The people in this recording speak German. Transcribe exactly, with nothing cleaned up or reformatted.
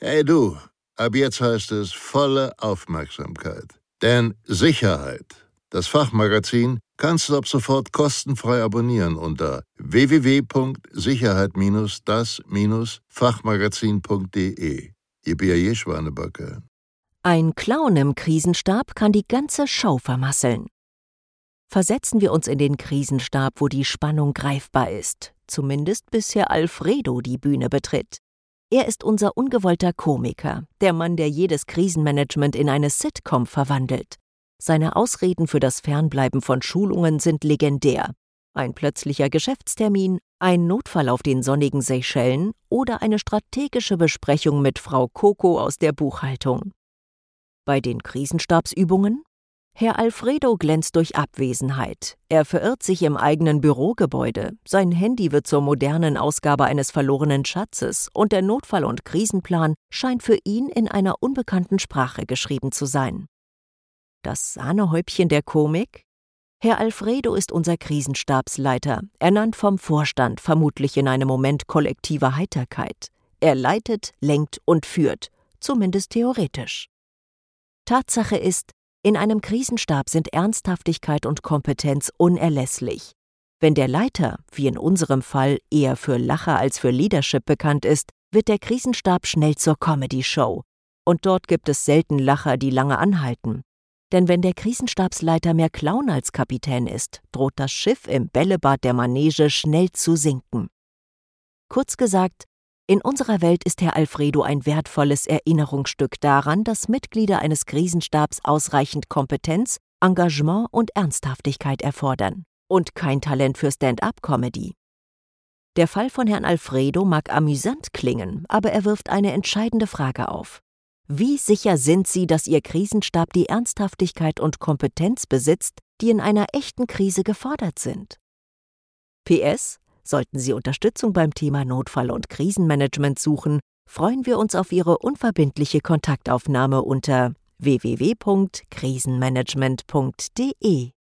Hey du, ab jetzt heißt es volle Aufmerksamkeit. Denn Sicherheit, das Fachmagazin, kannst du ab sofort kostenfrei abonnieren unter w w w punkt sicherheit das Fachmagazin punkt de. Ihr Bier Schwanebacke. Ein Clown im Krisenstab kann die ganze Show vermasseln. Versetzen wir uns in den Krisenstab, wo die Spannung greifbar ist, zumindest bis Herr Alfredo die Bühne betritt. Er ist unser ungewollter Komiker, der Mann, der jedes Krisenmanagement in eine Sitcom verwandelt. Seine Ausreden für das Fernbleiben von Schulungen sind legendär. Ein plötzlicher Geschäftstermin, ein Notfall auf den sonnigen Seychellen oder eine strategische Besprechung mit Frau Coco aus der Buchhaltung. Bei den Krisenstabsübungen? Herr Alfredo glänzt durch Abwesenheit. Er verirrt sich im eigenen Bürogebäude. Sein Handy wird zur modernen Ausgabe eines verlorenen Schatzes und der Notfall- und Krisenplan scheint für ihn in einer unbekannten Sprache geschrieben zu sein. Das Sahnehäubchen der Komik? Herr Alfredo ist unser Krisenstabsleiter, ernannt vom Vorstand, vermutlich in einem Moment kollektiver Heiterkeit. Er leitet, lenkt und führt, zumindest theoretisch. Tatsache ist, in einem Krisenstab sind Ernsthaftigkeit und Kompetenz unerlässlich. Wenn der Leiter, wie in unserem Fall, eher für Lacher als für Leadership bekannt ist, wird der Krisenstab schnell zur Comedy-Show. Und dort gibt es selten Lacher, die lange anhalten. Denn wenn der Krisenstabsleiter mehr Clown als Kapitän ist, droht das Schiff im Bällebad der Manege schnell zu sinken. Kurz gesagt, in unserer Welt ist Herr Alfredo ein wertvolles Erinnerungsstück daran, dass Mitglieder eines Krisenstabs ausreichend Kompetenz, Engagement und Ernsthaftigkeit erfordern und kein Talent für Stand-up-Comedy. Der Fall von Herrn Alfredo mag amüsant klingen, aber er wirft eine entscheidende Frage auf. Wie sicher sind Sie, dass Ihr Krisenstab die Ernsthaftigkeit und Kompetenz besitzt, die in einer echten Krise gefordert sind? P S Sollten Sie Unterstützung beim Thema Notfall- und Krisenmanagement suchen, freuen wir uns auf Ihre unverbindliche Kontaktaufnahme unter w w w punkt krisenmanagement punkt de.